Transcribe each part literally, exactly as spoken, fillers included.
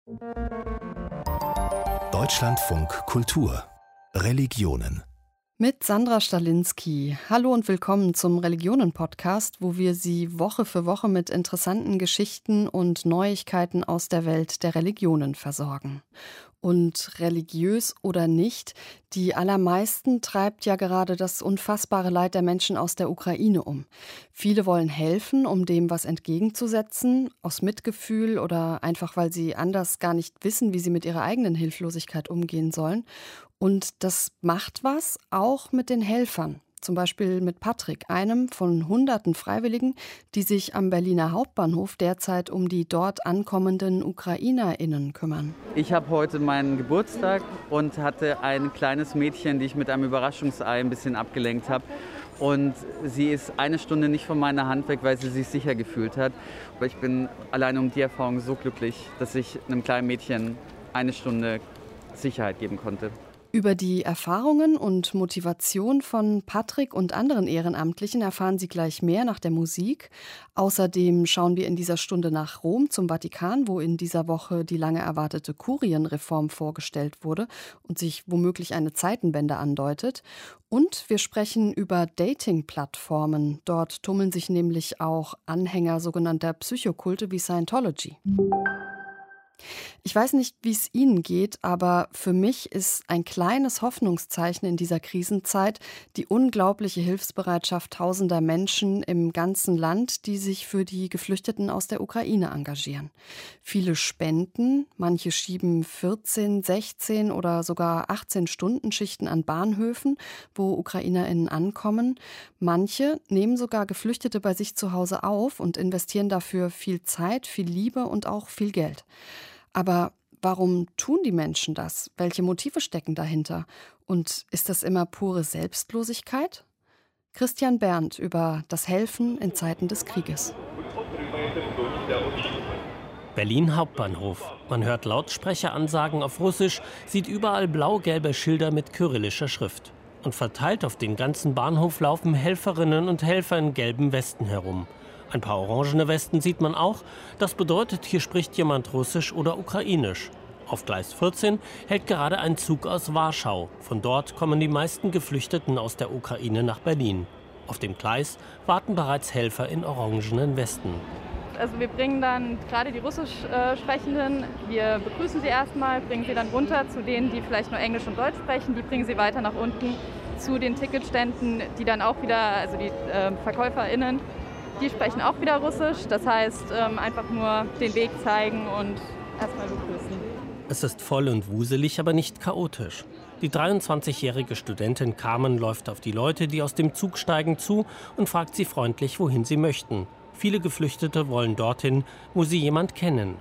Deutschlandfunk Kultur Religionen mit Sandra Stalinski. Hallo und willkommen zum Religionen-Podcast, wo wir Sie Woche für Woche mit interessanten Geschichten und Neuigkeiten aus der Welt der Religionen versorgen. Und religiös oder nicht, die allermeisten treibt ja gerade das unfassbare Leid der Menschen aus der Ukraine um. Viele wollen helfen, um dem was entgegenzusetzen, aus Mitgefühl oder einfach, weil sie anders gar nicht wissen, wie sie mit ihrer eigenen Hilflosigkeit umgehen sollen. Und das macht was, auch mit den Helfern. Zum Beispiel mit Patrick, einem von hunderten Freiwilligen, die sich am Berliner Hauptbahnhof derzeit um die dort ankommenden UkrainerInnen kümmern. Ich habe heute meinen Geburtstag und hatte ein kleines Mädchen, die ich mit einem Überraschungsei ein bisschen abgelenkt habe. Und sie ist eine Stunde nicht von meiner Hand weg, weil sie sich sicher gefühlt hat. Aber ich bin allein um die Erfahrung so glücklich, dass ich einem kleinen Mädchen eine Stunde Sicherheit geben konnte. Über die Erfahrungen und Motivation von Patrick und anderen Ehrenamtlichen erfahren Sie gleich mehr nach der Musik. Außerdem schauen wir in dieser Stunde nach Rom zum Vatikan, wo in dieser Woche die lange erwartete Kurienreform vorgestellt wurde und sich womöglich eine Zeitenwende andeutet. Und wir sprechen über Dating-Plattformen. Dort tummeln sich nämlich auch Anhänger sogenannter Psychokulte wie Scientology. Ich weiß nicht, wie es Ihnen geht, aber für mich ist ein kleines Hoffnungszeichen in dieser Krisenzeit die unglaubliche Hilfsbereitschaft tausender Menschen im ganzen Land, die sich für die Geflüchteten aus der Ukraine engagieren. Viele spenden, manche schieben vierzehn, sechzehn oder sogar achtzehn Stunden Schichten an Bahnhöfen, wo UkrainerInnen ankommen. Manche nehmen sogar Geflüchtete bei sich zu Hause auf und investieren dafür viel Zeit, viel Liebe und auch viel Geld. Aber warum tun die Menschen das? Welche Motive stecken dahinter? Und ist das immer pure Selbstlosigkeit? Christian Berndt über das Helfen in Zeiten des Krieges. Berlin Hauptbahnhof. Man hört Lautsprecheransagen auf Russisch, sieht überall blau-gelbe Schilder mit kyrillischer Schrift. Und verteilt auf den ganzen Bahnhof laufen Helferinnen und Helfer in gelben Westen herum. Ein paar orangene Westen sieht man auch. Das bedeutet, hier spricht jemand Russisch oder Ukrainisch. Auf Gleis vierzehn hält gerade ein Zug aus Warschau. Von dort kommen die meisten Geflüchteten aus der Ukraine nach Berlin. Auf dem Gleis warten bereits Helfer in orangenen Westen. Also wir bringen dann gerade die Russisch äh, Sprechenden, wir begrüßen sie erstmal, bringen sie dann runter zu denen, die vielleicht nur Englisch und Deutsch sprechen. Die bringen sie weiter nach unten zu den Ticketständen, die dann auch wieder, also die äh, VerkäuferInnen, die sprechen auch wieder Russisch, das heißt ähm, einfach nur den Weg zeigen und erstmal begrüßen. Es ist voll und wuselig, aber nicht chaotisch. Die dreiundzwanzigjährige Studentin Carmen läuft auf die Leute, die aus dem Zug steigen, zu und fragt sie freundlich, wohin sie möchten. Viele Geflüchtete wollen dorthin, wo sie jemand kennen.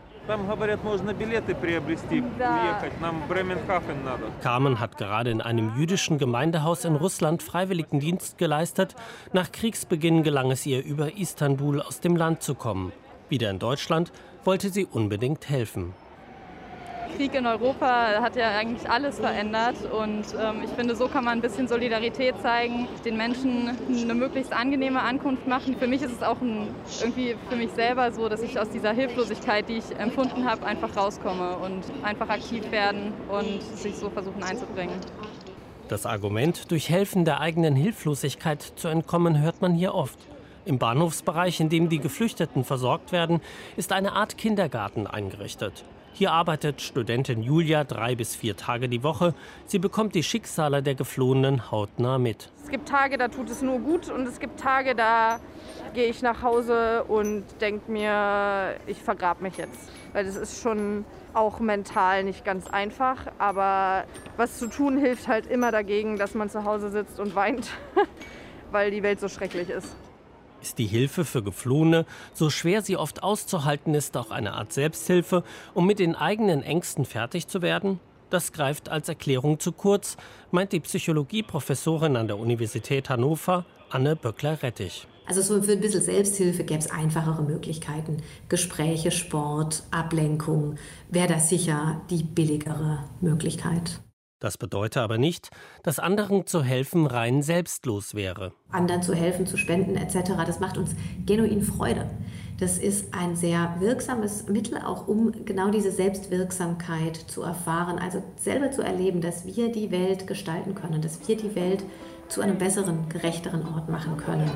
Carmen hat gerade in einem jüdischen Gemeindehaus in Russland Freiwilligendienst geleistet. Nach Kriegsbeginn gelang es ihr, über Istanbul aus dem Land zu kommen. Wieder in Deutschland wollte sie unbedingt helfen. Krieg in Europa hat ja eigentlich alles verändert und ähm, ich finde, so kann man ein bisschen Solidarität zeigen, den Menschen eine möglichst angenehme Ankunft machen. Für mich ist es auch ein, irgendwie für mich selber so, dass ich aus dieser Hilflosigkeit, die ich empfunden habe, einfach rauskomme und einfach aktiv werden und sich so versuchen einzubringen. Das Argument, durch Helfen der eigenen Hilflosigkeit zu entkommen, hört man hier oft. Im Bahnhofsbereich, in dem die Geflüchteten versorgt werden, ist eine Art Kindergarten eingerichtet. Hier arbeitet Studentin Julia drei bis vier Tage die Woche. Sie bekommt die Schicksale der Geflohenen hautnah mit. Es gibt Tage, da tut es nur gut und es gibt Tage, da gehe ich nach Hause und denke mir, ich vergrab mich jetzt. Weil das ist schon auch mental nicht ganz einfach. Aber was zu tun hilft halt immer dagegen, dass man zu Hause sitzt und weint, weil die Welt so schrecklich ist. Ist die Hilfe für Geflohene, so schwer sie oft auszuhalten ist, auch eine Art Selbsthilfe, um mit den eigenen Ängsten fertig zu werden? Das greift als Erklärung zu kurz, meint die Psychologieprofessorin an der Universität Hannover, Anne Böckler-Rettich. Also so für ein bisschen Selbsthilfe gäbe es einfachere Möglichkeiten. Gespräche, Sport, Ablenkung wäre das sicher die billigere Möglichkeit. Das bedeutet aber nicht, dass anderen zu helfen rein selbstlos wäre. Anderen zu helfen, zu spenden et cetera, das macht uns genuin Freude. Das ist ein sehr wirksames Mittel, auch um genau diese Selbstwirksamkeit zu erfahren, also selber zu erleben, dass wir die Welt gestalten können, dass wir die Welt zu einem besseren, gerechteren Ort machen können.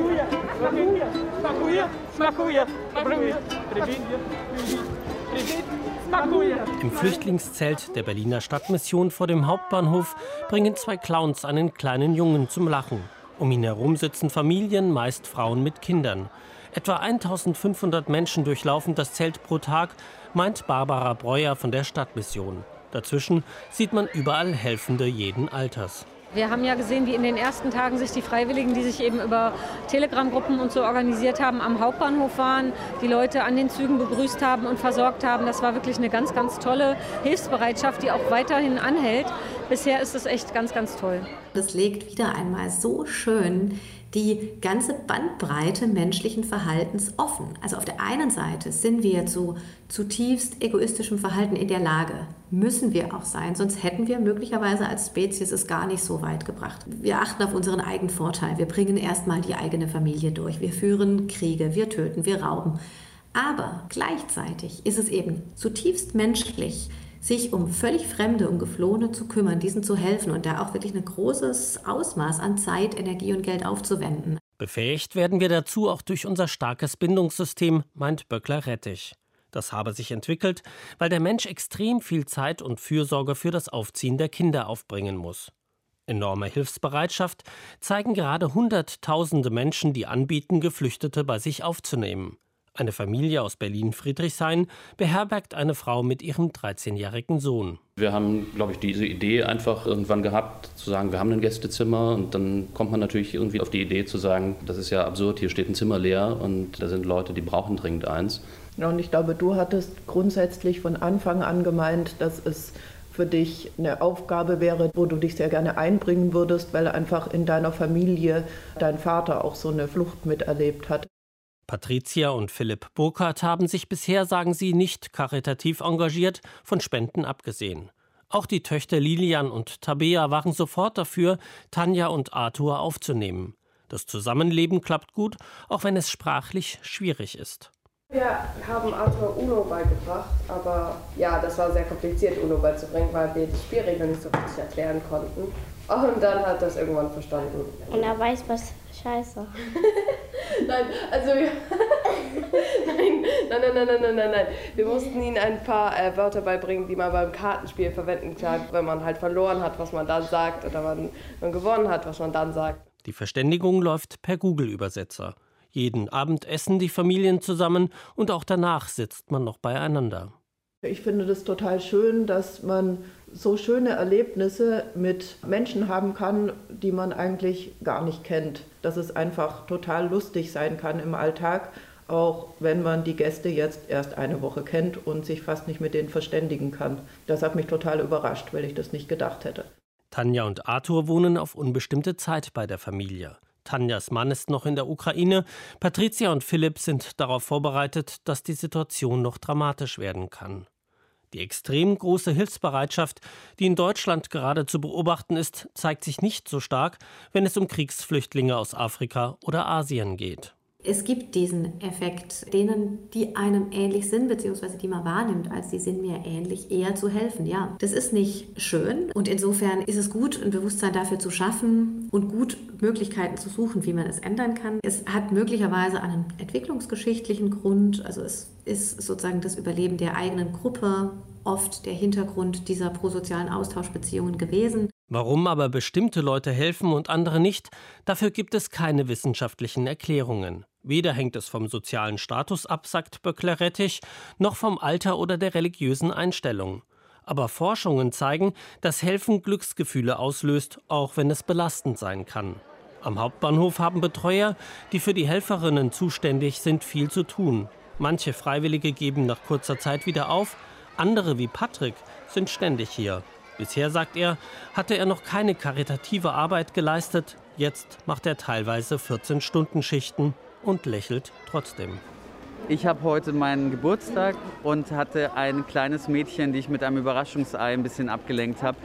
Im Flüchtlingszelt der Berliner Stadtmission vor dem Hauptbahnhof bringen zwei Clowns einen kleinen Jungen zum Lachen. Um ihn herum sitzen Familien, meist Frauen mit Kindern. Etwa eintausendfünfhundert Menschen durchlaufen das Zelt pro Tag, meint Barbara Breuer von der Stadtmission. Dazwischen sieht man überall Helfende jeden Alters. Wir haben ja gesehen, wie in den ersten Tagen sich die Freiwilligen, die sich eben über Telegram-Gruppen und so organisiert haben, am Hauptbahnhof waren, die Leute an den Zügen begrüßt haben und versorgt haben. Das war wirklich eine ganz, ganz tolle Hilfsbereitschaft, die auch weiterhin anhält. Bisher ist es echt ganz, ganz toll. Das legt wieder einmal so schön die ganze Bandbreite menschlichen Verhaltens offen. Also auf der einen Seite sind wir zu zutiefst egoistischem Verhalten in der Lage. Müssen wir auch sein, sonst hätten wir möglicherweise als Spezies es gar nicht so weit gebracht. Wir achten auf unseren eigenen Vorteil. Wir bringen erstmal die eigene Familie durch. Wir führen Kriege, wir töten, wir rauben. Aber gleichzeitig ist es eben zutiefst menschlich, sich um völlig Fremde, um Geflohene zu kümmern, diesen zu helfen und da auch wirklich ein großes Ausmaß an Zeit, Energie und Geld aufzuwenden. Befähigt werden wir dazu auch durch unser starkes Bindungssystem, meint Böckler-Rettich. Das habe sich entwickelt, weil der Mensch extrem viel Zeit und Fürsorge für das Aufziehen der Kinder aufbringen muss. Enorme Hilfsbereitschaft zeigen gerade Hunderttausende Menschen, die anbieten, Geflüchtete bei sich aufzunehmen. Eine Familie aus Berlin-Friedrichshain beherbergt eine Frau mit ihrem dreizehnjährigen Sohn. Wir haben, glaube ich, diese Idee einfach irgendwann gehabt, zu sagen, wir haben ein Gästezimmer. Und dann kommt man natürlich irgendwie auf die Idee zu sagen, das ist ja absurd, hier steht ein Zimmer leer und da sind Leute, die brauchen dringend eins. Ja, und ich glaube, du hattest grundsätzlich von Anfang an gemeint, dass es für dich eine Aufgabe wäre, wo du dich sehr gerne einbringen würdest, weil einfach in deiner Familie dein Vater auch so eine Flucht miterlebt hat. Patricia und Philipp Burkhardt haben sich bisher, sagen sie, nicht karitativ engagiert, von Spenden abgesehen. Auch die Töchter Lilian und Tabea waren sofort dafür, Tanja und Arthur aufzunehmen. Das Zusammenleben klappt gut, auch wenn es sprachlich schwierig ist. Wir haben Arthur Uno beigebracht, aber ja, das war sehr kompliziert, Uno beizubringen, weil wir die Spielregeln nicht so richtig erklären konnten. Und dann hat das irgendwann verstanden. Und er weiß was Scheiße. Nein, also wir nein, nein, nein, nein, nein, nein, nein, nein. Wir mussten ihnen ein paar äh, Wörter beibringen, die man beim Kartenspiel verwenden kann, wenn man halt verloren hat, was man dann sagt, oder wenn man gewonnen hat, was man dann sagt. Die Verständigung läuft per Google-Übersetzer. Jeden Abend essen die Familien zusammen und auch danach sitzt man noch beieinander. Ich finde das total schön, dass man so schöne Erlebnisse mit Menschen haben kann, die man eigentlich gar nicht kennt. Dass es einfach total lustig sein kann im Alltag, auch wenn man die Gäste jetzt erst eine Woche kennt und sich fast nicht mit denen verständigen kann. Das hat mich total überrascht, weil ich das nicht gedacht hätte. Tanja und Arthur wohnen auf unbestimmte Zeit bei der Familie. Tanjas Mann ist noch in der Ukraine. Patricia und Philipp sind darauf vorbereitet, dass die Situation noch dramatisch werden kann. Die extrem große Hilfsbereitschaft, die in Deutschland gerade zu beobachten ist, zeigt sich nicht so stark, wenn es um Kriegsflüchtlinge aus Afrika oder Asien geht. Es gibt diesen Effekt, denen, die einem ähnlich sind, beziehungsweise die man wahrnimmt, als die sind mir ähnlich, eher zu helfen. Ja, das ist nicht schön und insofern ist es gut, ein Bewusstsein dafür zu schaffen und gut Möglichkeiten zu suchen, wie man es ändern kann. Es hat möglicherweise einen entwicklungsgeschichtlichen Grund, also es ist sozusagen das Überleben der eigenen Gruppe oft der Hintergrund dieser prosozialen Austauschbeziehungen gewesen. Warum aber bestimmte Leute helfen und andere nicht, dafür gibt es keine wissenschaftlichen Erklärungen. Weder hängt es vom sozialen Status ab, sagt Böckler-Rettich, noch vom Alter oder der religiösen Einstellung. Aber Forschungen zeigen, dass Helfen Glücksgefühle auslöst, auch wenn es belastend sein kann. Am Hauptbahnhof haben Betreuer, die für die Helferinnen zuständig sind, viel zu tun. Manche Freiwillige geben nach kurzer Zeit wieder auf, andere wie Patrick sind ständig hier. Bisher, sagt er, hatte er noch keine karitative Arbeit geleistet. Jetzt macht er teilweise vierzehn-Stunden-Schichten und lächelt trotzdem. Ich habe heute meinen Geburtstag und hatte ein kleines Mädchen, die ich mit einem Überraschungsei ein bisschen abgelenkt habe.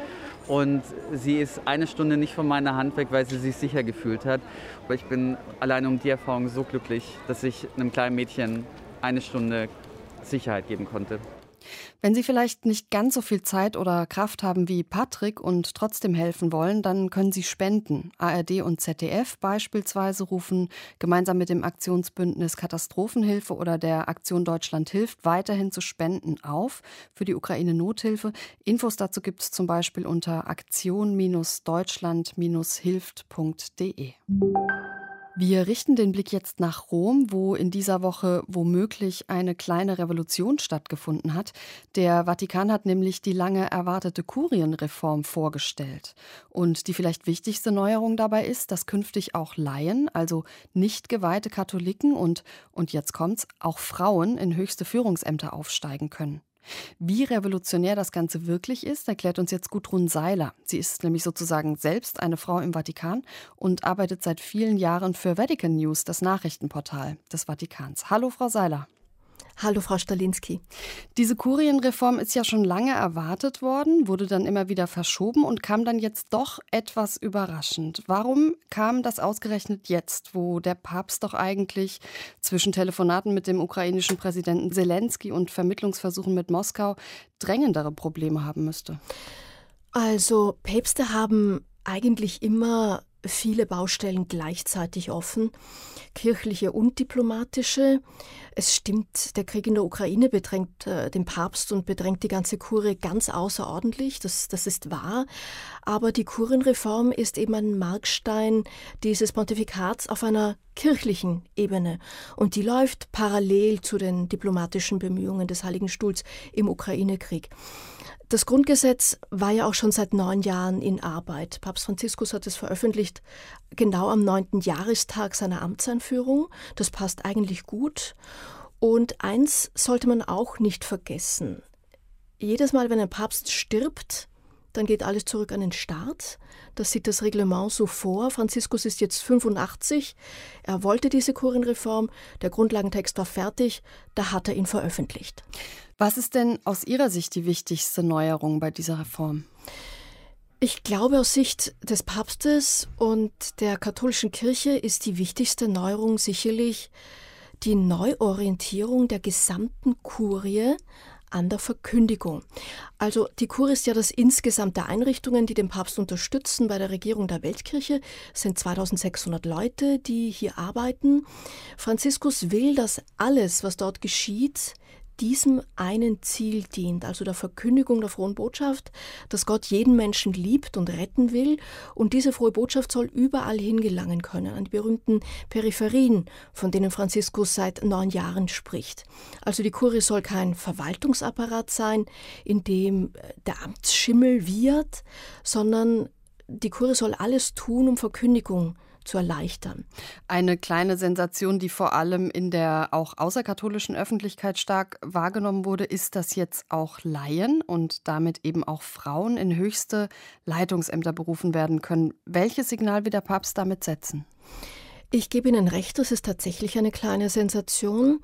Und sie ist eine Stunde nicht von meiner Hand weg, weil sie sich sicher gefühlt hat. Aber ich bin allein um die Erfahrung so glücklich, dass ich einem kleinen Mädchen eine Stunde Sicherheit geben konnte. Wenn Sie vielleicht nicht ganz so viel Zeit oder Kraft haben wie Patrick und trotzdem helfen wollen, dann können Sie spenden. A R D und Z D F beispielsweise rufen gemeinsam mit dem Aktionsbündnis Katastrophenhilfe oder der Aktion Deutschland hilft weiterhin zu spenden auf für die Ukraine-Nothilfe. Infos dazu gibt es zum Beispiel unter aktion Deutschland hilft punkt de. Wir richten den Blick jetzt nach Rom, wo in dieser Woche womöglich eine kleine Revolution stattgefunden hat. Der Vatikan hat nämlich die lange erwartete Kurienreform vorgestellt. Und die vielleicht wichtigste Neuerung dabei ist, dass künftig auch Laien, also nicht geweihte Katholiken und, und jetzt kommt's, auch Frauen in höchste Führungsämter aufsteigen können. Wie revolutionär das Ganze wirklich ist, erklärt uns jetzt Gudrun Seiler. Sie ist nämlich sozusagen selbst eine Frau im Vatikan und arbeitet seit vielen Jahren für Vatican News, das Nachrichtenportal des Vatikans. Hallo, Frau Seiler. Hallo, Frau Stalinski. Diese Kurienreform ist ja schon lange erwartet worden, wurde dann immer wieder verschoben und kam dann jetzt doch etwas überraschend. Warum kam das ausgerechnet jetzt, wo der Papst doch eigentlich zwischen Telefonaten mit dem ukrainischen Präsidenten Selensky und Vermittlungsversuchen mit Moskau drängendere Probleme haben müsste? Also, Päpste haben eigentlich immer viele Baustellen gleichzeitig offen, kirchliche und diplomatische. Es stimmt, der Krieg in der Ukraine bedrängt äh, den Papst und bedrängt die ganze Kurie ganz außerordentlich, das, das ist wahr. Aber die Kurienreform ist eben ein Markstein dieses Pontifikats auf einer kirchlichen Ebene. Und die läuft parallel zu den diplomatischen Bemühungen des Heiligen Stuhls im Ukraine-Krieg. Das Grundgesetz war ja auch schon seit neun Jahren in Arbeit. Papst Franziskus hat es veröffentlicht, genau am neunten Jahrestag seiner Amtseinführung. Das passt eigentlich gut. Und eins sollte man auch nicht vergessen. Jedes Mal, wenn ein Papst stirbt, dann geht alles zurück an den Staat. Das sieht das Reglement so vor. Franziskus ist jetzt fünfundachtzig. Er wollte diese Kurienreform. Der Grundlagentext war fertig. Da hat er ihn veröffentlicht. Was ist denn aus Ihrer Sicht die wichtigste Neuerung bei dieser Reform? Ich glaube, aus Sicht des Papstes und der katholischen Kirche ist die wichtigste Neuerung sicherlich die Neuorientierung der gesamten Kurie an der Verkündigung. Also die Kurie ist ja das insgesamt der Einrichtungen, die den Papst unterstützen bei der Regierung der Weltkirche. Es sind zweitausendsechshundert Leute, die hier arbeiten. Franziskus will, dass alles, was dort geschieht, diesem einen Ziel dient, also der Verkündigung der frohen Botschaft, dass Gott jeden Menschen liebt und retten will. Und diese frohe Botschaft soll überall hingelangen können, an die berühmten Peripherien, von denen Franziskus seit neun Jahren spricht. Also die Kurie soll kein Verwaltungsapparat sein, in dem der Amtsschimmel wiehert, sondern die Kurie soll alles tun, um Verkündigung zu erleichtern. Eine kleine Sensation, die vor allem in der auch außerkatholischen Öffentlichkeit stark wahrgenommen wurde, ist, dass jetzt auch Laien und damit eben auch Frauen in höchste Leitungsämter berufen werden können. Welches Signal will der Papst damit setzen? Ich gebe Ihnen recht, das ist tatsächlich eine kleine Sensation,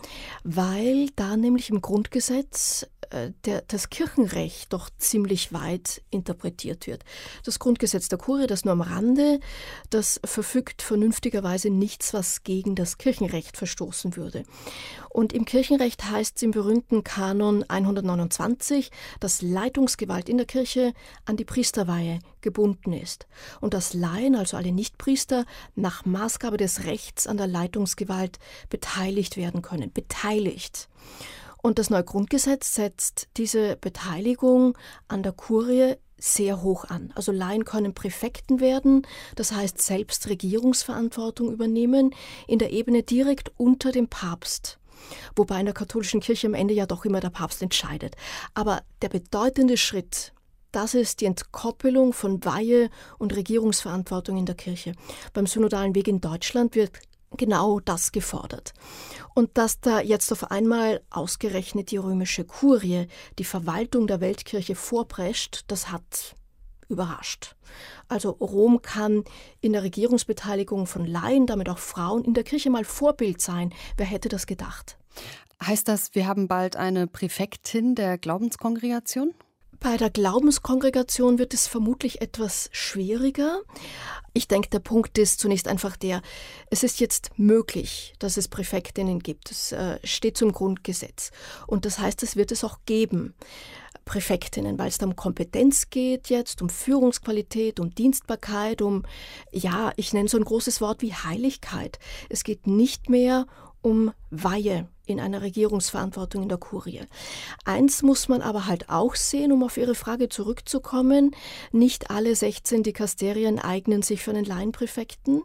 weil da nämlich im Grundgesetz äh, der, das Kirchenrecht doch ziemlich weit interpretiert wird. Das Grundgesetz der Kurie, das nur am Rande, das verfügt vernünftigerweise nichts, was gegen das Kirchenrecht verstoßen würde. Und im Kirchenrecht heißt es im berühmten Kanon hundertneunundzwanzig, dass Leitungsgewalt in der Kirche an die Priesterweihe gebunden ist und dass Laien, also alle Nichtpriester, nach Maßgabe des Rechts an der Leitungsgewalt beteiligt werden können. Beteiligt. Und das neue Grundgesetz setzt diese Beteiligung an der Kurie sehr hoch an. Also Laien können Präfekten werden, das heißt selbst Regierungsverantwortung übernehmen, in der Ebene direkt unter dem Papst. Wobei in der katholischen Kirche am Ende ja doch immer der Papst entscheidet. Aber der bedeutende Schritt, das ist die Entkoppelung von Weihe und Regierungsverantwortung in der Kirche. Beim synodalen Weg in Deutschland wird genau das gefordert. Und dass da jetzt auf einmal ausgerechnet die römische Kurie die Verwaltung der Weltkirche vorprescht, das hat überrascht. Also Rom kann in der Regierungsbeteiligung von Laien, damit auch Frauen, in der Kirche mal Vorbild sein. Wer hätte das gedacht? Heißt das, wir haben bald eine Präfektin der Glaubenskongregation? Bei der Glaubenskongregation wird es vermutlich etwas schwieriger. Ich denke, der Punkt ist zunächst einfach der, es ist jetzt möglich, dass es Präfektinnen gibt. Es äh, steht zum Grundgesetz. Und das heißt, es wird es auch geben. Präfektinnen, weil es da um Kompetenz geht jetzt, um Führungsqualität, um Dienstbarkeit, um, ja, ich nenne so ein großes Wort wie Heiligkeit. Es geht nicht mehr um Weihe in einer Regierungsverantwortung in der Kurie. Eins muss man aber halt auch sehen, um auf Ihre Frage zurückzukommen, nicht alle sechzehn Dikasterien eignen sich für einen Laienpräfekten.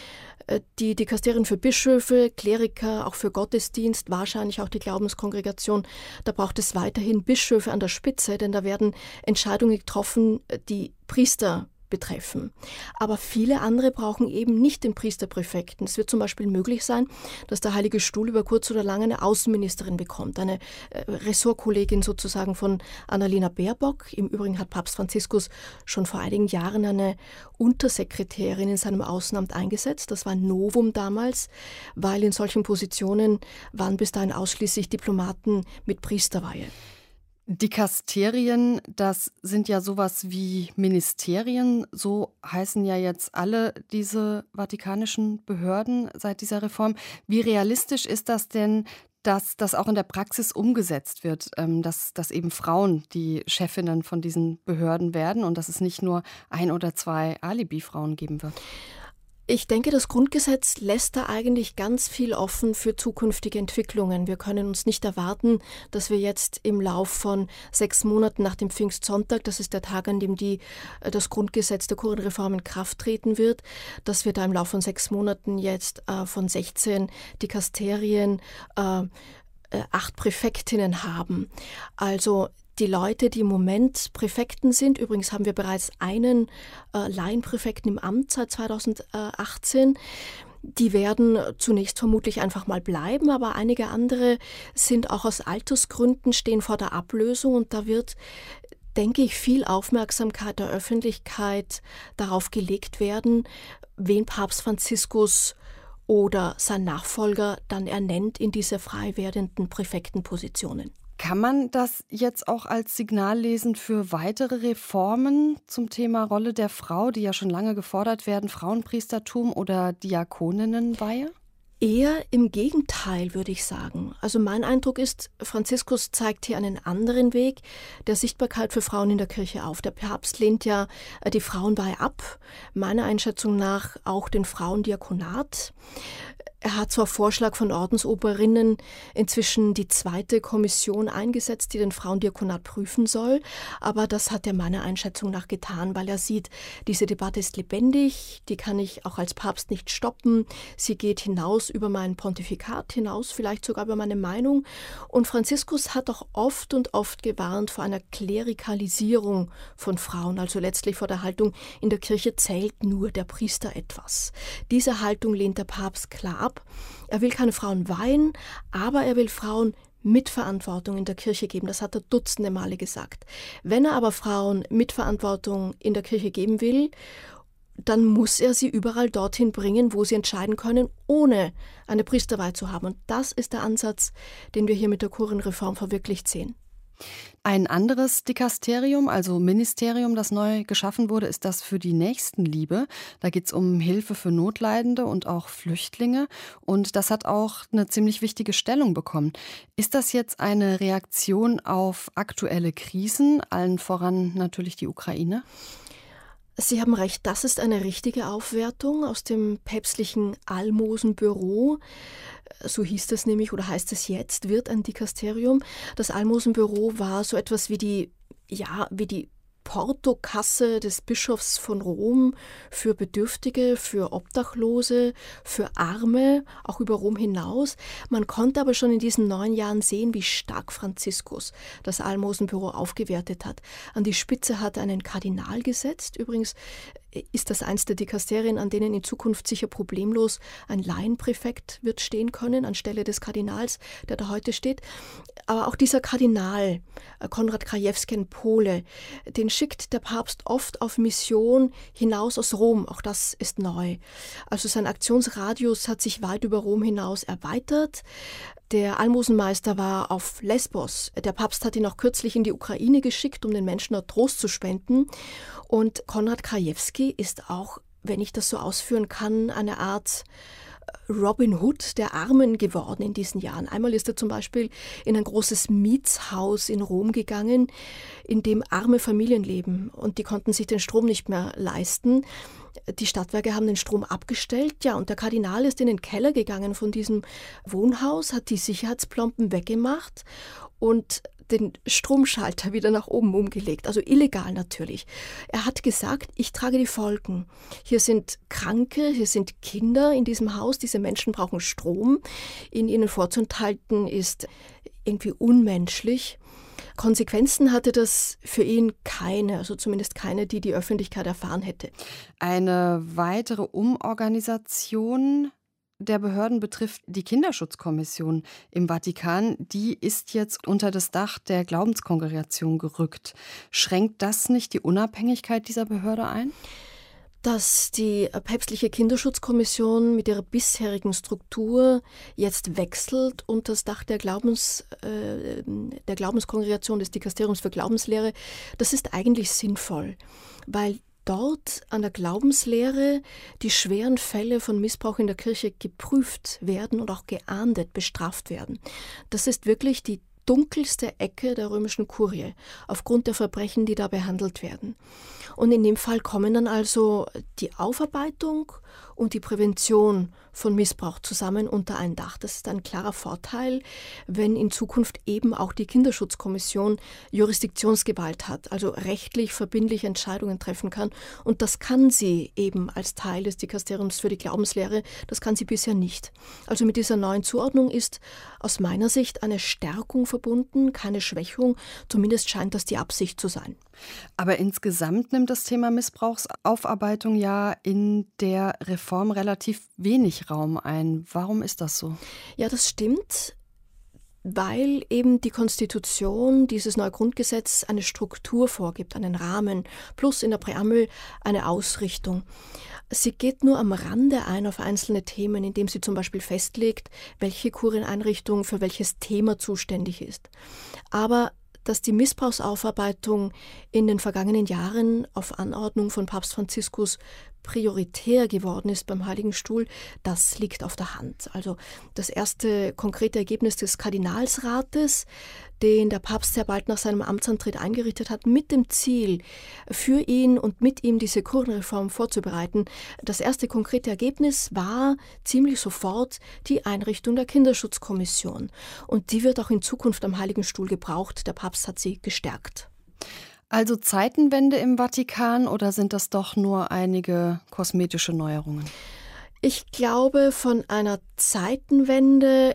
Die Dikasterien für Bischöfe, Kleriker, auch für Gottesdienst, wahrscheinlich auch die Glaubenskongregation, da braucht es weiterhin Bischöfe an der Spitze, denn da werden Entscheidungen getroffen, die Priester betreffen. Aber viele andere brauchen eben nicht den Priesterpräfekten. Es wird zum Beispiel möglich sein, dass der Heilige Stuhl über kurz oder lang eine Außenministerin bekommt, eine äh, Ressortkollegin sozusagen von Annalena Baerbock. Im Übrigen hat Papst Franziskus schon vor einigen Jahren eine Untersekretärin in seinem Außenamt eingesetzt. Das war ein Novum damals, weil in solchen Positionen waren bis dahin ausschließlich Diplomaten mit Priesterweihe. Dikasterien, das sind ja sowas wie Ministerien, so heißen ja jetzt alle diese vatikanischen Behörden seit dieser Reform. Wie realistisch ist das denn, dass das auch in der Praxis umgesetzt wird, dass, dass eben Frauen die Chefinnen von diesen Behörden werden und dass es nicht nur ein oder zwei Alibi-Frauen geben wird? Ich denke, das Grundgesetz lässt da eigentlich ganz viel offen für zukünftige Entwicklungen. Wir können uns nicht erwarten, dass wir jetzt im Lauf von sechs Monaten nach dem Pfingstsonntag, das ist der Tag, an dem die, das Grundgesetz der Kurienreform in Kraft treten wird, dass wir da im Lauf von sechs Monaten jetzt äh, von sechzehn Dikasterien äh, acht Präfektinnen haben. Also die Leute, die im Moment Präfekten sind, übrigens haben wir bereits einen äh, Laienpräfekten im Amt seit zweitausendachtzehn, die werden zunächst vermutlich einfach mal bleiben, aber einige andere sind auch aus Altersgründen, stehen vor der Ablösung und da wird, denke ich, viel Aufmerksamkeit der Öffentlichkeit darauf gelegt werden, wen Papst Franziskus oder sein Nachfolger dann ernennt in diese frei werdenden Präfektenpositionen. Kann man das jetzt auch als Signal lesen für weitere Reformen zum Thema Rolle der Frau, die ja schon lange gefordert werden, Frauenpriestertum oder Diakoninnenweihe? Eher im Gegenteil, würde ich sagen. Also mein Eindruck ist, Franziskus zeigt hier einen anderen Weg der Sichtbarkeit für Frauen in der Kirche auf. Der Papst lehnt ja die Frauenweihe ab, meiner Einschätzung nach auch den Frauendiakonat. Er hat zwar Vorschlag von Ordensoberinnen inzwischen die zweite Kommission eingesetzt, die den Frauendiakonat prüfen soll, aber das hat er meiner Einschätzung nach getan, weil er sieht, diese Debatte ist lebendig, die kann ich auch als Papst nicht stoppen, sie geht hinaus über mein Pontifikat, hinaus vielleicht sogar über meine Meinung und Franziskus hat auch oft und oft gewarnt vor einer Klerikalisierung von Frauen, also letztlich vor der Haltung, in der Kirche zählt nur der Priester etwas. Diese Haltung lehnt der Papst klar ab. Er will keine Frauen weihen, aber er will Frauen Mitverantwortung in der Kirche geben. Das hat er dutzende Male gesagt. Wenn er aber Frauen Mitverantwortung in der Kirche geben will, dann muss er sie überall dorthin bringen, wo sie entscheiden können, ohne eine Priesterweihe zu haben. Und das ist der Ansatz, den wir hier mit der Kurienreform verwirklicht sehen. Ein anderes Dikasterium, also Ministerium, das neu geschaffen wurde, ist das für die Nächstenliebe. Da geht es um Hilfe für Notleidende und auch Flüchtlinge. Und das hat auch eine ziemlich wichtige Stellung bekommen. Ist das jetzt eine Reaktion auf aktuelle Krisen, allen voran natürlich die Ukraine? Sie haben recht, das ist eine richtige Aufwertung aus dem päpstlichen Almosenbüro. So hieß es nämlich oder heißt es jetzt, wird ein Dikasterium. Das Almosenbüro war so etwas wie die, ja, wie die Portokasse des Bischofs von Rom für Bedürftige, für Obdachlose, für Arme, auch über Rom hinaus. Man konnte aber schon in diesen neun Jahren sehen, wie stark Franziskus das Almosenbüro aufgewertet hat. An die Spitze hat er einen Kardinal gesetzt. Übrigens ist das eins der Dikasterien, an denen in Zukunft sicher problemlos ein Laienpräfekt wird stehen können, anstelle des Kardinals, der da heute steht. Aber auch dieser Kardinal, Konrad Krajewski, ein Pole, den schickt der Papst oft auf Mission hinaus aus Rom. Auch das ist neu. Also sein Aktionsradius hat sich weit über Rom hinaus erweitert. Der Almosenmeister war auf Lesbos. Der Papst hat ihn auch kürzlich in die Ukraine geschickt, um den Menschen dort Trost zu spenden. Und Konrad Krajewski ist auch, wenn ich das so ausführen kann, eine Art Robin Hood der Armen geworden in diesen Jahren. Einmal ist er zum Beispiel in ein großes Mietshaus in Rom gegangen, in dem arme Familien leben und die konnten sich den Strom nicht mehr leisten. Die Stadtwerke haben den Strom abgestellt, ja, und der Kardinal ist in den Keller gegangen von diesem Wohnhaus, hat die Sicherheitsplomben weggemacht und den Stromschalter wieder nach oben umgelegt, also illegal natürlich. Er hat gesagt, ich trage die Folgen. Hier sind Kranke, hier sind Kinder in diesem Haus, diese Menschen brauchen Strom. In ihnen vorzuenthalten ist irgendwie unmenschlich. Konsequenzen hatte das für ihn keine, also zumindest keine, die die Öffentlichkeit erfahren hätte. Eine weitere Umorganisation der Behörden betrifft die Kinderschutzkommission im Vatikan. Die ist jetzt unter das Dach der Glaubenskongregation gerückt. Schränkt das nicht die Unabhängigkeit dieser Behörde ein? Dass die päpstliche Kinderschutzkommission mit ihrer bisherigen Struktur jetzt wechselt unter das Dach der, Glaubens, äh, der Glaubenskongregation des Dikasteriums für Glaubenslehre, das ist eigentlich sinnvoll, weil dort an der Glaubenslehre die schweren Fälle von Missbrauch in der Kirche geprüft werden und auch geahndet, bestraft werden. Das ist wirklich die dunkelste Ecke der römischen Kurie, aufgrund der Verbrechen, die da behandelt werden. Und in dem Fall kommen dann also die Aufarbeitung und die Prävention von Missbrauch zusammen unter ein Dach. Das ist ein klarer Vorteil, wenn in Zukunft eben auch die Kinderschutzkommission Jurisdiktionsgewalt hat, also rechtlich verbindliche Entscheidungen treffen kann. Und das kann sie eben als Teil des Dikasteriums für die Glaubenslehre, das kann sie bisher nicht. Also mit dieser neuen Zuordnung ist aus meiner Sicht eine Stärkung verbunden, keine Schwächung. Zumindest scheint das die Absicht zu sein. Aber insgesamt nimmt das Thema Missbrauchsaufarbeitung ja in der Reform relativ wenig Raum ein. Warum ist das so? Ja, das stimmt, weil eben die Konstitution, dieses neue Grundgesetz, eine Struktur vorgibt, einen Rahmen, plus in der Präambel eine Ausrichtung. Sie geht nur am Rande ein auf einzelne Themen, indem sie zum Beispiel festlegt, welche Kurieneinrichtung für welches Thema zuständig ist. Aber dass die Missbrauchsaufarbeitung in den vergangenen Jahren auf Anordnung von Papst Franziskus prioritär geworden ist beim Heiligen Stuhl, das liegt auf der Hand. Also das erste konkrete Ergebnis des Kardinalsrates, den der Papst sehr bald nach seinem Amtsantritt eingerichtet hat, mit dem Ziel, für ihn und mit ihm diese Kurienreform vorzubereiten. Das erste konkrete Ergebnis war ziemlich sofort die Einrichtung der Kinderschutzkommission. Und die wird auch in Zukunft am Heiligen Stuhl gebraucht. Der Papst hat sie gestärkt. Also Zeitenwende im Vatikan oder sind das doch nur einige kosmetische Neuerungen? Ich glaube, von einer Zeitenwende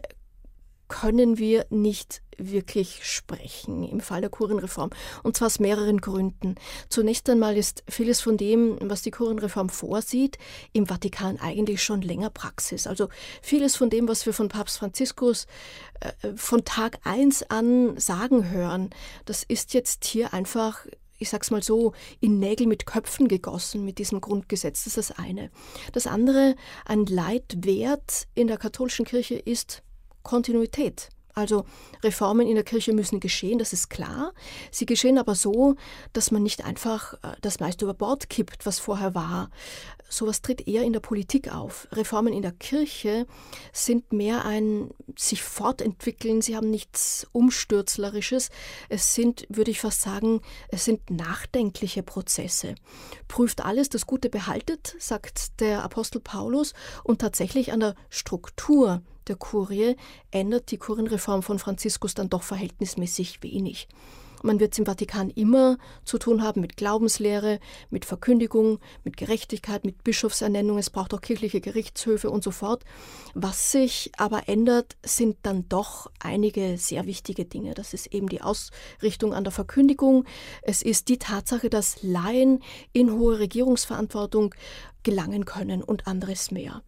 können wir nicht wirklich sprechen im Fall der Kurienreform. Und zwar aus mehreren Gründen. Zunächst einmal ist vieles von dem, was die Kurienreform vorsieht, im Vatikan eigentlich schon länger Praxis. Also vieles von dem, was wir von Papst Franziskus äh, von Tag eins an sagen hören, das ist jetzt hier einfach, ich sag's mal so, in Nägel mit Köpfen gegossen mit diesem Grundgesetz. Das ist das eine. Das andere, ein Leitwert in der katholischen Kirche ist Kontinuität. Also Reformen in der Kirche müssen geschehen, das ist klar. Sie geschehen aber so, dass man nicht einfach das meiste über Bord kippt, was vorher war. Sowas tritt eher in der Politik auf. Reformen in der Kirche sind mehr ein sich fortentwickeln, sie haben nichts Umstürzlerisches. Es sind, würde ich fast sagen, es sind nachdenkliche Prozesse. Prüft alles, das Gute behaltet, sagt der Apostel Paulus, und tatsächlich an der Struktur der Kurie ändert die Kurienreform von Franziskus dann doch verhältnismäßig wenig. Man wird es im Vatikan immer zu tun haben mit Glaubenslehre, mit Verkündigung, mit Gerechtigkeit, mit Bischofsernennung. Es braucht auch kirchliche Gerichtshöfe und so fort. Was sich aber ändert, sind dann doch einige sehr wichtige Dinge. Das ist eben die Ausrichtung an der Verkündigung. Es ist die Tatsache, dass Laien in hohe Regierungsverantwortung gelangen können und anderes mehr.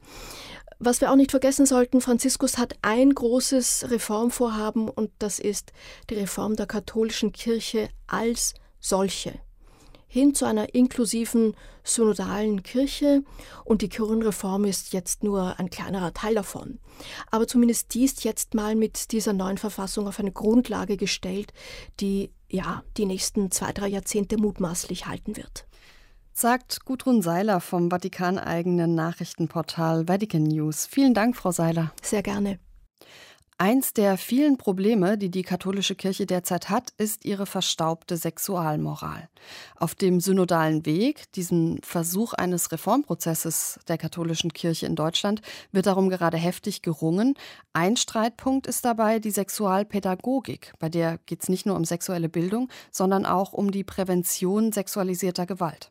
Was wir auch nicht vergessen sollten, Franziskus hat ein großes Reformvorhaben und das ist die Reform der katholischen Kirche als solche. hin zu einer inklusiven, synodalen Kirche. Und die Kirchenreform ist jetzt nur ein kleinerer Teil davon. Aber zumindest die ist jetzt mal mit dieser neuen Verfassung auf eine Grundlage gestellt, die ja die nächsten zwei, drei Jahrzehnte mutmaßlich halten wird. Sagt Gudrun Seiler vom Vatikan-eigenen Nachrichtenportal Vatican News. Vielen Dank, Frau Seiler. Sehr gerne. Eins der vielen Probleme, die die katholische Kirche derzeit hat, ist ihre verstaubte Sexualmoral. Auf dem synodalen Weg, diesem Versuch eines Reformprozesses der katholischen Kirche in Deutschland, wird darum gerade heftig gerungen. Ein Streitpunkt ist dabei die Sexualpädagogik. Bei der geht es nicht nur um sexuelle Bildung, sondern auch um die Prävention sexualisierter Gewalt.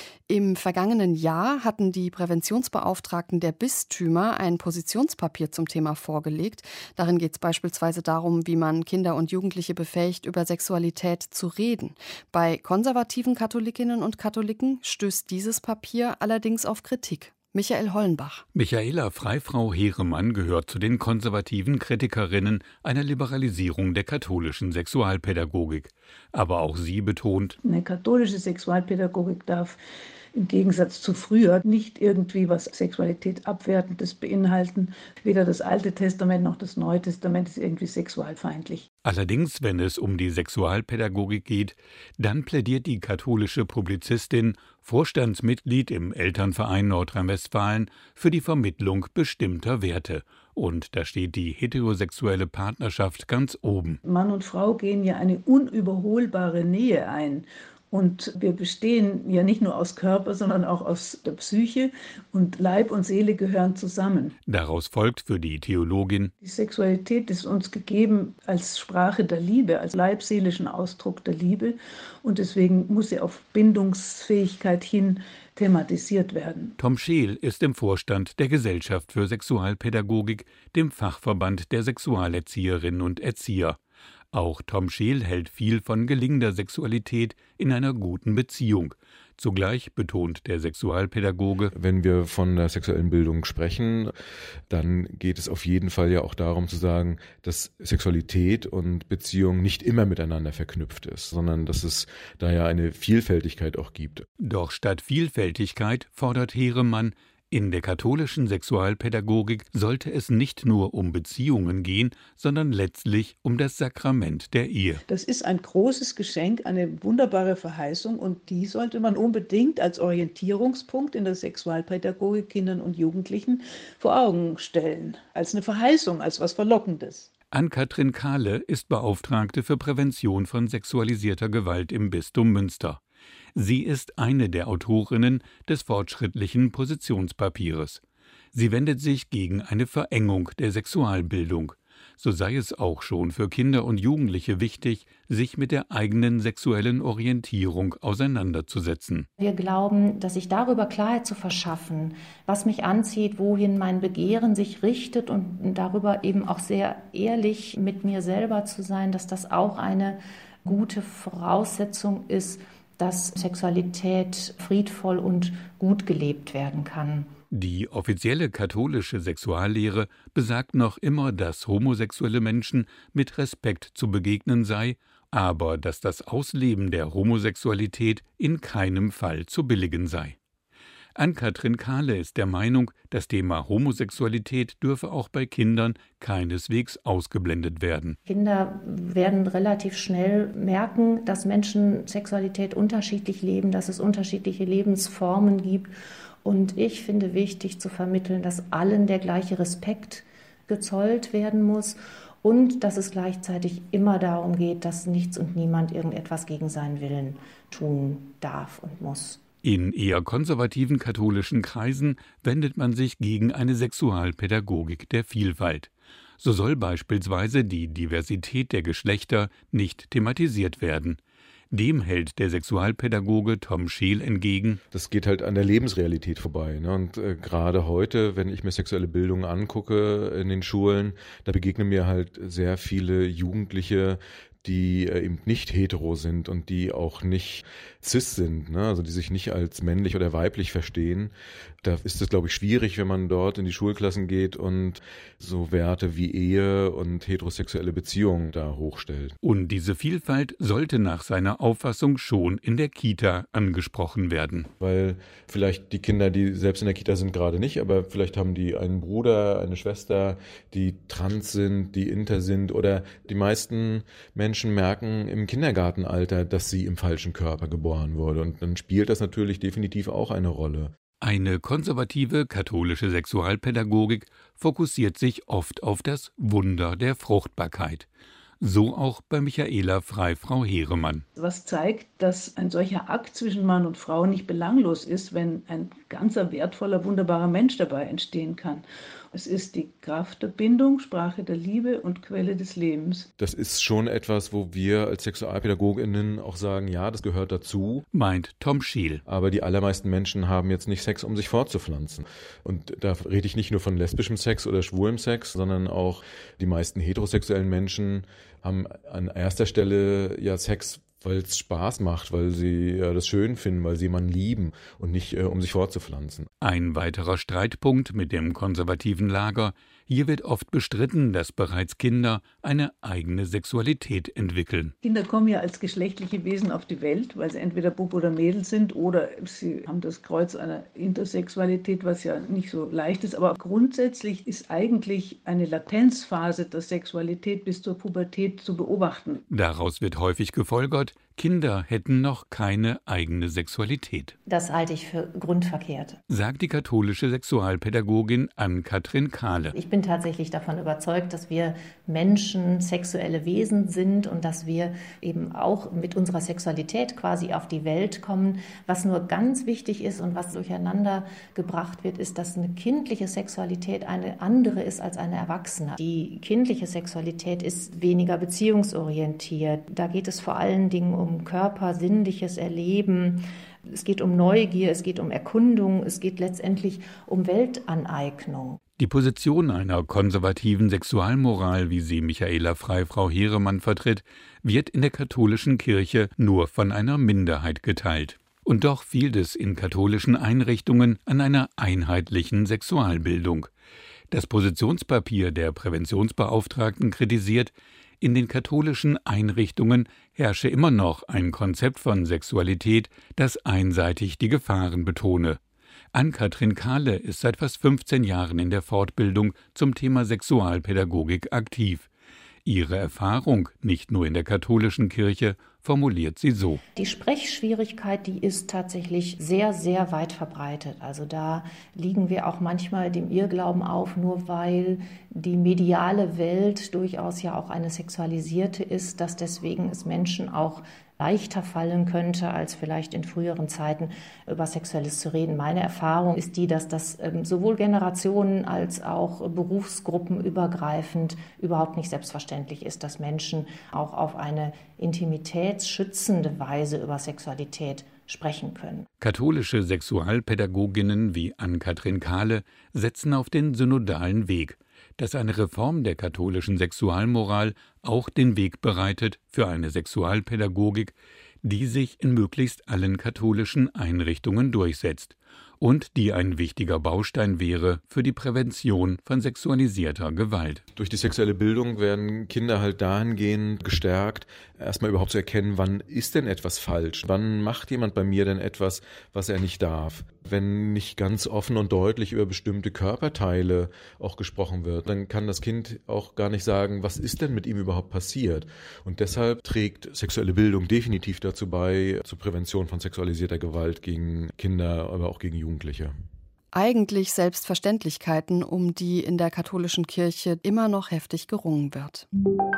Im vergangenen Jahr hatten die Präventionsbeauftragten der Bistümer ein Positionspapier zum Thema vorgelegt. Darin geht es beispielsweise darum, wie man Kinder und Jugendliche befähigt, über Sexualität zu reden. Bei konservativen Katholikinnen und Katholiken stößt dieses Papier allerdings auf Kritik. Michael Hollenbach. Michaela Freifrau Heeremann gehört zu den konservativen Kritikerinnen einer Liberalisierung der katholischen Sexualpädagogik. Aber auch sie betont, eine katholische Sexualpädagogik darf im Gegensatz zu früher nicht irgendwie was Sexualität Abwertendes beinhalten. Weder das Alte Testament noch das Neue Testament ist irgendwie sexualfeindlich. Allerdings, wenn es um die Sexualpädagogik geht, dann plädiert die katholische Publizistin, Vorstandsmitglied im Elternverein Nordrhein-Westfalen, für die Vermittlung bestimmter Werte. Und da steht die heterosexuelle Partnerschaft ganz oben. Mann und Frau gehen ja eine unüberholbare Nähe ein. Und wir bestehen ja nicht nur aus Körper, sondern auch aus der Psyche. Und Leib und Seele gehören zusammen. Daraus folgt für die Theologin: Die Sexualität ist uns gegeben als Sprache der Liebe, als leibseelischen Ausdruck der Liebe. Und deswegen muss sie auf Bindungsfähigkeit hin thematisiert werden. Tom Scheel ist im Vorstand der Gesellschaft für Sexualpädagogik, dem Fachverband der Sexualerzieherinnen und Erzieher. Auch Tom Scheel hält viel von gelingender Sexualität in einer guten Beziehung. Zugleich betont der Sexualpädagoge: Wenn wir von der sexuellen Bildung sprechen, dann geht es auf jeden Fall ja auch darum zu sagen, dass Sexualität und Beziehung nicht immer miteinander verknüpft ist, sondern dass es da ja eine Vielfältigkeit auch gibt. Doch statt Vielfältigkeit fordert Heeremann, in der katholischen Sexualpädagogik sollte es nicht nur um Beziehungen gehen, sondern letztlich um das Sakrament der Ehe. Das ist ein großes Geschenk, eine wunderbare Verheißung, und die sollte man unbedingt als Orientierungspunkt in der Sexualpädagogik Kindern und Jugendlichen vor Augen stellen. Als eine Verheißung, als was Verlockendes. Ann-Kathrin Kahle ist Beauftragte für Prävention von sexualisierter Gewalt im Bistum Münster. Sie ist eine der Autorinnen des fortschrittlichen Positionspapiers. Sie wendet sich gegen eine Verengung der Sexualbildung. So sei es auch schon für Kinder und Jugendliche wichtig, sich mit der eigenen sexuellen Orientierung auseinanderzusetzen. Wir glauben, dass sich darüber Klarheit zu verschaffen, was mich anzieht, wohin mein Begehren sich richtet, und darüber eben auch sehr ehrlich mit mir selber zu sein, dass das auch eine gute Voraussetzung ist, dass Sexualität friedvoll und gut gelebt werden kann. Die offizielle katholische Sexuallehre besagt noch immer, dass homosexuelle Menschen mit Respekt zu begegnen sei, aber dass das Ausleben der Homosexualität in keinem Fall zu billigen sei. Ann-Kathrin Kahle ist der Meinung, das Thema Homosexualität dürfe auch bei Kindern keineswegs ausgeblendet werden. Kinder werden relativ schnell merken, dass Menschen Sexualität unterschiedlich leben, dass es unterschiedliche Lebensformen gibt. Und ich finde wichtig zu vermitteln, dass allen der gleiche Respekt gezollt werden muss und dass es gleichzeitig immer darum geht, dass nichts und niemand irgendetwas gegen seinen Willen tun darf und muss. In eher konservativen katholischen Kreisen wendet man sich gegen eine Sexualpädagogik der Vielfalt. So soll beispielsweise die Diversität der Geschlechter nicht thematisiert werden. Dem hält der Sexualpädagoge Tom Scheel entgegen: Das geht halt an der Lebensrealität vorbei. Ne? Und äh, gerade heute, wenn ich mir sexuelle Bildung angucke in den Schulen, da begegnen mir halt sehr viele Jugendliche, die eben nicht hetero sind und die auch nicht cis sind, ne? Also die sich nicht als männlich oder weiblich verstehen. Da ist es, glaube ich, schwierig, wenn man dort in die Schulklassen geht und so Werte wie Ehe und heterosexuelle Beziehungen da hochstellt. Und diese Vielfalt sollte nach seiner Auffassung schon in der Kita angesprochen werden. Weil vielleicht die Kinder, die selbst in der Kita sind, gerade nicht, aber vielleicht haben die einen Bruder, eine Schwester, die trans sind, die inter sind, oder die meisten Menschen merken im Kindergartenalter, dass sie im falschen Körper geboren wurde. Und dann spielt das natürlich definitiv auch eine Rolle. Eine konservative katholische Sexualpädagogik fokussiert sich oft auf das Wunder der Fruchtbarkeit. So auch bei Michaela Freifrau Heeremann. Was zeigt, dass ein solcher Akt zwischen Mann und Frau nicht belanglos ist, wenn ein ganzer, wertvoller, wunderbarer Mensch dabei entstehen kann. Es ist die Kraft der Bindung, Sprache der Liebe und Quelle des Lebens. Das ist schon etwas, wo wir als SexualpädagogInnen auch sagen, ja, das gehört dazu. Meint Tom Schiel. Aber die allermeisten Menschen haben jetzt nicht Sex, um sich fortzupflanzen. Und da rede ich nicht nur von lesbischem Sex oder schwulem Sex, sondern auch die meisten heterosexuellen Menschen haben an erster Stelle ja Sex, weil es Spaß macht, weil sie ja, das schön finden, weil sie jemanden lieben und nicht, äh, um sich fortzupflanzen. Ein weiterer Streitpunkt mit dem konservativen Lager: Hier wird oft bestritten, dass bereits Kinder eine eigene Sexualität entwickeln. Kinder kommen ja als geschlechtliche Wesen auf die Welt, weil sie entweder Bub oder Mädel sind oder sie haben das Kreuz einer Intersexualität, was ja nicht so leicht ist. Aber grundsätzlich ist eigentlich eine Latenzphase der Sexualität bis zur Pubertät zu beobachten. Daraus wird häufig gefolgert, Kinder hätten noch keine eigene Sexualität. Das halte ich für grundverkehrt, sagt die katholische Sexualpädagogin Ann-Kathrin Kahle. Ich bin tatsächlich davon überzeugt, dass wir Menschen sexuelle Wesen sind und dass wir eben auch mit unserer Sexualität quasi auf die Welt kommen. Was nur ganz wichtig ist und was durcheinander gebracht wird, ist, dass eine kindliche Sexualität eine andere ist als eine erwachsene. Die kindliche Sexualität ist weniger beziehungsorientiert. Da geht es vor allen Dingen um um Körper, sinnliches Erleben. Es geht um Neugier, es geht um Erkundung, es geht letztendlich um Weltaneignung. Die Position einer konservativen Sexualmoral, wie sie Michaela Freifrau Heeremann vertritt, wird in der katholischen Kirche nur von einer Minderheit geteilt. Und doch fehlt es in katholischen Einrichtungen an einer einheitlichen Sexualbildung. Das Positionspapier der Präventionsbeauftragten kritisiert, in den katholischen Einrichtungen herrsche immer noch ein Konzept von Sexualität, das einseitig die Gefahren betone. Ann-Kathrin Kahle ist seit fast fünfzehn Jahren in der Fortbildung zum Thema Sexualpädagogik aktiv. Ihre Erfahrung, nicht nur in der katholischen Kirche, formuliert sie so. Die Sprechschwierigkeit, die ist tatsächlich sehr, sehr weit verbreitet. Also da liegen wir auch manchmal dem Irrglauben auf, nur weil die mediale Welt durchaus ja auch eine sexualisierte ist, dass deswegen es Menschen auch leichter fallen könnte, als vielleicht in früheren Zeiten über Sexuelles zu reden. Meine Erfahrung ist die, dass das ähm, sowohl Generationen als auch Berufsgruppen übergreifend überhaupt nicht selbstverständlich ist, dass Menschen auch auf eine intimitätsschützende Weise über Sexualität sprechen können. Katholische Sexualpädagoginnen wie Ann-Kathrin Kahle setzen auf den synodalen Weg, dass eine Reform der katholischen Sexualmoral auch den Weg bereitet für eine Sexualpädagogik, die sich in möglichst allen katholischen Einrichtungen durchsetzt und die ein wichtiger Baustein wäre für die Prävention von sexualisierter Gewalt. Durch die sexuelle Bildung werden Kinder halt dahingehend gestärkt, erstmal überhaupt zu erkennen, wann ist denn etwas falsch? Wann macht jemand bei mir denn etwas, was er nicht darf? Wenn nicht ganz offen und deutlich über bestimmte Körperteile auch gesprochen wird, dann kann das Kind auch gar nicht sagen, was ist denn mit ihm überhaupt passiert? Und deshalb trägt sexuelle Bildung definitiv dazu bei, zur Prävention von sexualisierter Gewalt gegen Kinder, aber auch gegen Jugendliche. Eigentlich Selbstverständlichkeiten, um die in der katholischen Kirche immer noch heftig gerungen wird.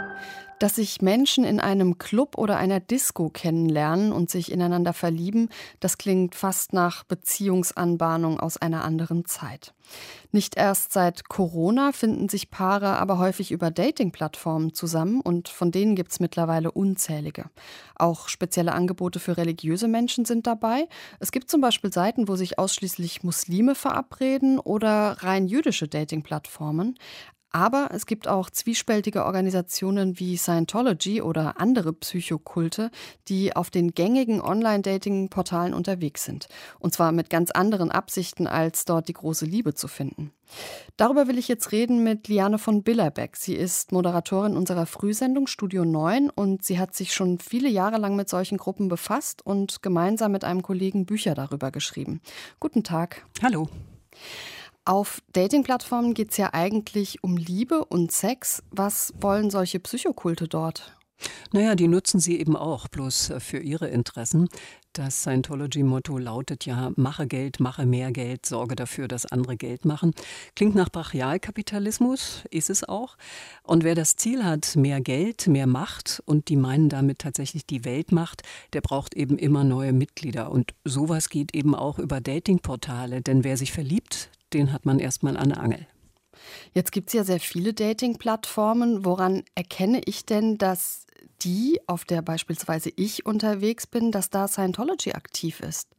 Dass sich Menschen in einem Club oder einer Disco kennenlernen und sich ineinander verlieben, das klingt fast nach Beziehungsanbahnung aus einer anderen Zeit. Nicht erst seit Corona finden sich Paare aber häufig über Dating-Plattformen zusammen und von denen gibt es mittlerweile unzählige. Auch spezielle Angebote für religiöse Menschen sind dabei. Es gibt zum Beispiel Seiten, wo sich ausschließlich Muslime verabreden oder rein jüdische Dating-Plattformen. Aber es gibt auch zwiespältige Organisationen wie Scientology oder andere Psychokulte, die auf den gängigen Online-Dating-Portalen unterwegs sind. Und zwar mit ganz anderen Absichten, als dort die große Liebe zu finden. Darüber will ich jetzt reden mit Liane von Billerbeck. Sie ist Moderatorin unserer Frühsendung Studio neun und sie hat sich schon viele Jahre lang mit solchen Gruppen befasst und gemeinsam mit einem Kollegen Bücher darüber geschrieben. Guten Tag. Hallo. Auf Dating-Plattformen geht es ja eigentlich um Liebe und Sex. Was wollen solche Psychokulte dort? Naja, die nutzen sie eben auch, bloß für ihre Interessen. Das Scientology-Motto lautet ja, mache Geld, mache mehr Geld, sorge dafür, dass andere Geld machen. Klingt nach Brachialkapitalismus, ist es auch. Und wer das Ziel hat, mehr Geld, mehr Macht, und die meinen damit tatsächlich die Weltmacht, der braucht eben immer neue Mitglieder. Und sowas geht eben auch über Datingportale, denn wer sich verliebt, den hat man erstmal an der Angel. Jetzt gibt es ja sehr viele Dating-Plattformen. Woran erkenne ich denn, dass die, auf der beispielsweise ich unterwegs bin, dass da Scientology aktiv ist?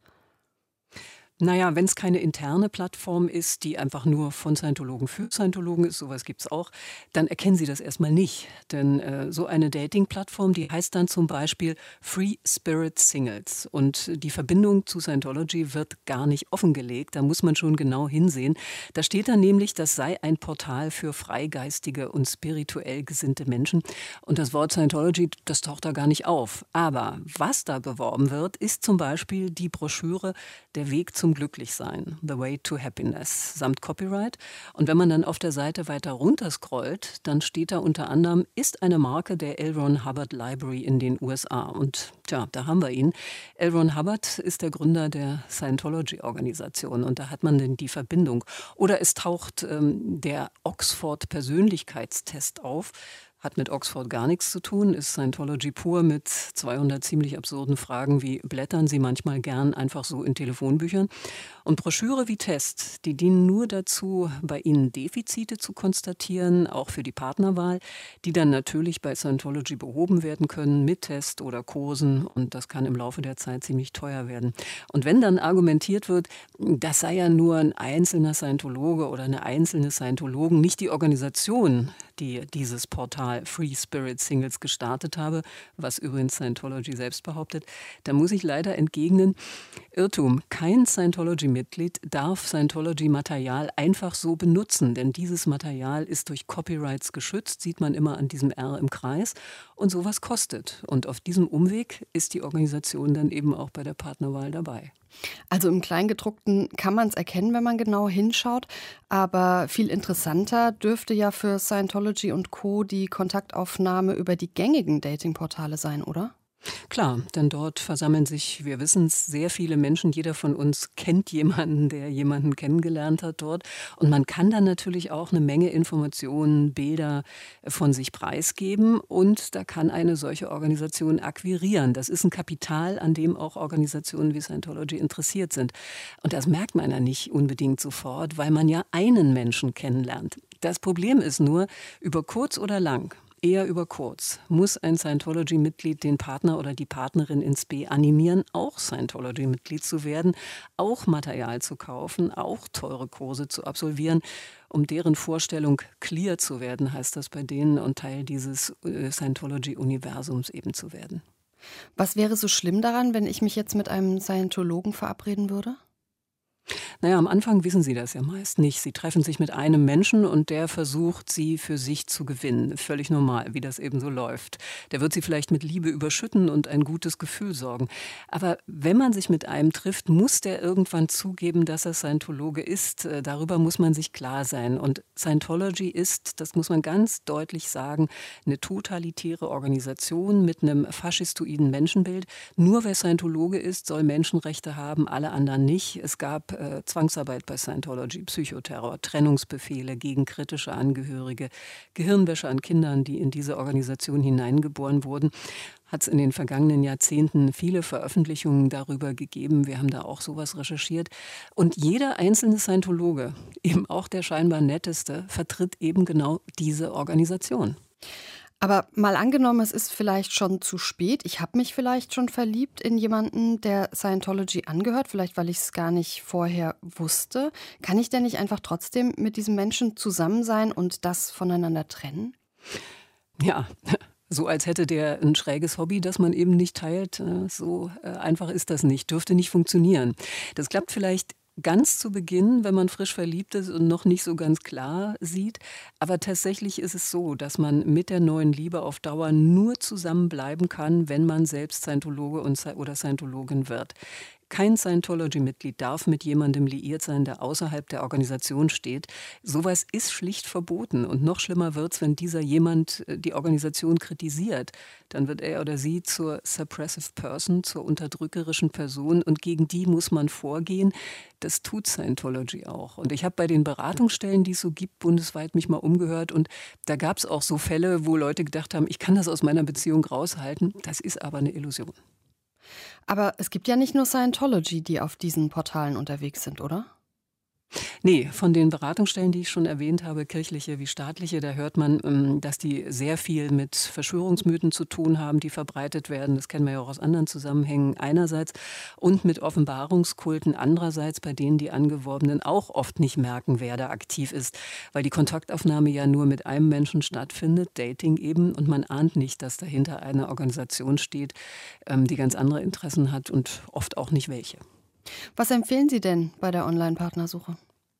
Naja, wenn es keine interne Plattform ist, die einfach nur von Scientologen für Scientologen ist, sowas gibt es auch, dann erkennen Sie das erstmal nicht. Denn äh, so eine Dating-Plattform, die heißt dann zum Beispiel Free Spirit Singles. Und die Verbindung zu Scientology wird gar nicht offengelegt, da muss man schon genau hinsehen. Da steht dann nämlich, das sei ein Portal für freigeistige und spirituell gesinnte Menschen. Und das Wort Scientology, das taucht da gar nicht auf. Aber was da beworben wird, ist zum Beispiel die Broschüre Der Weg zum Glücklichsein, The Way to Happiness, samt Copyright. Und wenn man dann auf der Seite weiter runter scrollt, dann steht da unter anderem, ist eine Marke der L. Ron Hubbard Library in den U S A. Und tja, da haben wir ihn. L. Ron Hubbard ist der Gründer der Scientology-Organisation und da hat man denn die Verbindung. Oder es taucht ähm, der Oxford-Persönlichkeitstest auf. Hat mit Oxford gar nichts zu tun, ist Scientology pur mit zweihundert ziemlich absurden Fragen wie blättern Sie manchmal gern einfach so in Telefonbüchern. Und Broschüre wie Test, die dienen nur dazu, bei Ihnen Defizite zu konstatieren, auch für die Partnerwahl, die dann natürlich bei Scientology behoben werden können mit Test oder Kursen, und das kann im Laufe der Zeit ziemlich teuer werden. Und wenn dann argumentiert wird, das sei ja nur ein einzelner Scientologe oder eine einzelne Scientologen, nicht die Organisation, die dieses Portal Free Spirit Singles gestartet habe, was übrigens Scientology selbst behauptet, da muss ich leider entgegnen, Irrtum, kein Scientology-Mitglied darf Scientology-Material einfach so benutzen, denn dieses Material ist durch Copyrights geschützt, sieht man immer an diesem R im Kreis, und sowas kostet. Und auf diesem Umweg ist die Organisation dann eben auch bei der Partnerwahl dabei. Also im Kleingedruckten kann man es erkennen, wenn man genau hinschaut. Aber viel interessanter dürfte ja für Scientology und Co. die Kontaktaufnahme über die gängigen Datingportale sein, oder? Klar, denn dort versammeln sich, wir wissen es, sehr viele Menschen. Jeder von uns kennt jemanden, der jemanden kennengelernt hat dort. Und man kann dann natürlich auch eine Menge Informationen, Bilder von sich preisgeben. Und da kann eine solche Organisation akquirieren. Das ist ein Kapital, an dem auch Organisationen wie Scientology interessiert sind. Und das merkt man ja nicht unbedingt sofort, weil man ja einen Menschen kennenlernt. Das Problem ist nur, über kurz oder lang, eher über kurz, muss ein Scientology-Mitglied den Partner oder die Partnerin ins B animieren, auch Scientology-Mitglied zu werden, auch Material zu kaufen, auch teure Kurse zu absolvieren, um deren Vorstellung clear zu werden, heißt das bei denen, und Teil dieses äh, Scientology-Universums eben zu werden. Was wäre so schlimm daran, wenn ich mich jetzt mit einem Scientologen verabreden würde? Naja, am Anfang wissen Sie das ja meist nicht. Sie treffen sich mit einem Menschen und der versucht, Sie für sich zu gewinnen. Völlig normal, wie das eben so läuft. Der wird Sie vielleicht mit Liebe überschütten und ein gutes Gefühl sorgen. Aber wenn man sich mit einem trifft, muss der irgendwann zugeben, dass er Scientologe ist. Darüber muss man sich klar sein. Und Scientology ist, das muss man ganz deutlich sagen, eine totalitäre Organisation mit einem faschistoiden Menschenbild. Nur wer Scientologe ist, soll Menschenrechte haben, alle anderen nicht. Es gab äh, Zwangsarbeit bei Scientology, Psychoterror, Trennungsbefehle gegen kritische Angehörige, Gehirnwäsche an Kindern, die in diese Organisation hineingeboren wurden. Hat es in den vergangenen Jahrzehnten viele Veröffentlichungen darüber gegeben. Wir haben da auch sowas recherchiert. Und jeder einzelne Scientologe, eben auch der scheinbar netteste, vertritt eben genau diese Organisation. Aber mal angenommen, es ist vielleicht schon zu spät. Ich habe mich vielleicht schon verliebt in jemanden, der Scientology angehört, vielleicht weil ich es gar nicht vorher wusste. Kann ich denn nicht einfach trotzdem mit diesem Menschen zusammen sein und das voneinander trennen? Ja, so als hätte der ein schräges Hobby, das man eben nicht teilt. So einfach ist das nicht, dürfte nicht funktionieren. Das klappt vielleicht ganz zu Beginn, wenn man frisch verliebt ist und noch nicht so ganz klar sieht. Aber tatsächlich ist es so, dass man mit der neuen Liebe auf Dauer nur zusammenbleiben kann, wenn man selbst Scientologe und, oder Scientologin wird. Kein Scientology-Mitglied darf mit jemandem liiert sein, der außerhalb der Organisation steht. Sowas ist schlicht verboten. Und noch schlimmer wird's, wenn dieser jemand die Organisation kritisiert. Dann wird er oder sie zur suppressive person, zur unterdrückerischen Person. Und gegen die muss man vorgehen. Das tut Scientology auch. Und ich habe bei den Beratungsstellen, die es so gibt, bundesweit mich mal umgehört. Und da gab es auch so Fälle, wo Leute gedacht haben, ich kann das aus meiner Beziehung raushalten. Das ist aber eine Illusion. Aber es gibt ja nicht nur Scientology, die auf diesen Portalen unterwegs sind, oder? Nee, von den Beratungsstellen, die ich schon erwähnt habe, kirchliche wie staatliche, da hört man, dass die sehr viel mit Verschwörungsmythen zu tun haben, die verbreitet werden. Das kennen wir ja auch aus anderen Zusammenhängen einerseits. Und mit Offenbarungskulten andererseits, bei denen die Angeworbenen auch oft nicht merken, wer da aktiv ist. Weil die Kontaktaufnahme ja nur mit einem Menschen stattfindet, Dating eben. Und man ahnt nicht, dass dahinter eine Organisation steht, die ganz andere Interessen hat und oft auch nicht welche. Was empfehlen Sie denn bei der Online-Partnersuche?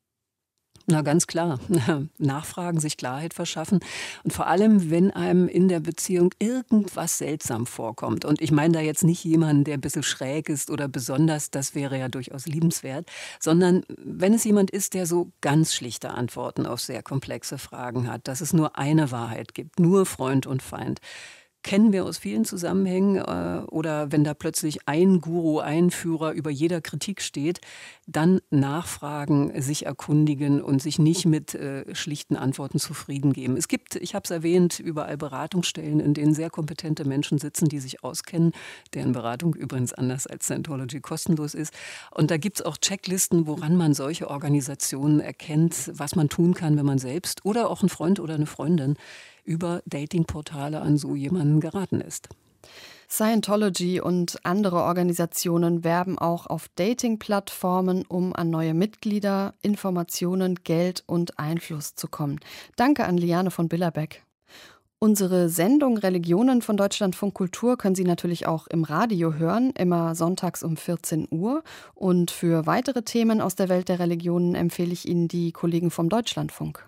Na, ganz klar. Nachfragen, sich Klarheit verschaffen. Und vor allem, wenn einem in der Beziehung irgendwas seltsam vorkommt. Und ich meine da jetzt nicht jemanden, der ein bisschen schräg ist oder besonders, das wäre ja durchaus liebenswert, sondern wenn es jemand ist, der so ganz schlichte Antworten auf sehr komplexe Fragen hat, dass es nur eine Wahrheit gibt, nur Freund und Feind. Kennen wir aus vielen Zusammenhängen, äh, oder wenn da plötzlich ein Guru, ein Führer über jeder Kritik steht, dann nachfragen, sich erkundigen und sich nicht mit äh, schlichten Antworten zufrieden geben. Es gibt, ich habe es erwähnt, überall Beratungsstellen, in denen sehr kompetente Menschen sitzen, die sich auskennen, deren Beratung übrigens anders als Scientology kostenlos ist. Und da gibt es auch Checklisten, woran man solche Organisationen erkennt, was man tun kann, wenn man selbst oder auch ein Freund oder eine Freundin über Datingportale an so jemanden geraten ist. Scientology und andere Organisationen werben auch auf Dating-Plattformen, um an neue Mitglieder, Informationen, Geld und Einfluss zu kommen. Danke an Liane von Billerbeck. Unsere Sendung Religionen von Deutschlandfunk Kultur können Sie natürlich auch im Radio hören, immer sonntags um vierzehn Uhr. Und für weitere Themen aus der Welt der Religionen empfehle ich Ihnen die Kollegen vom Deutschlandfunk.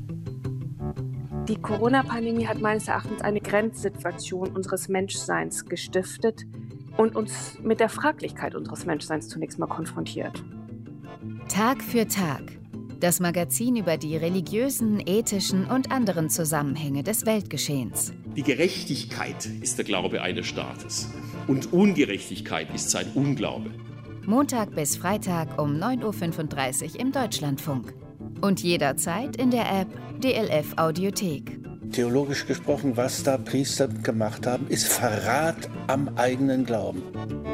Die Corona-Pandemie hat meines Erachtens eine Grenzsituation unseres Menschseins gestiftet und uns mit der Fraglichkeit unseres Menschseins zunächst mal konfrontiert. Tag für Tag. Das Magazin über die religiösen, ethischen und anderen Zusammenhänge des Weltgeschehens. Die Gerechtigkeit ist der Glaube eines Staates und Ungerechtigkeit ist sein Unglaube. Montag bis Freitag um neun Uhr fünfunddreißig im Deutschlandfunk. Und jederzeit in der App D L F Audiothek. Theologisch gesprochen, was da Priester gemacht haben, ist Verrat am eigenen Glauben.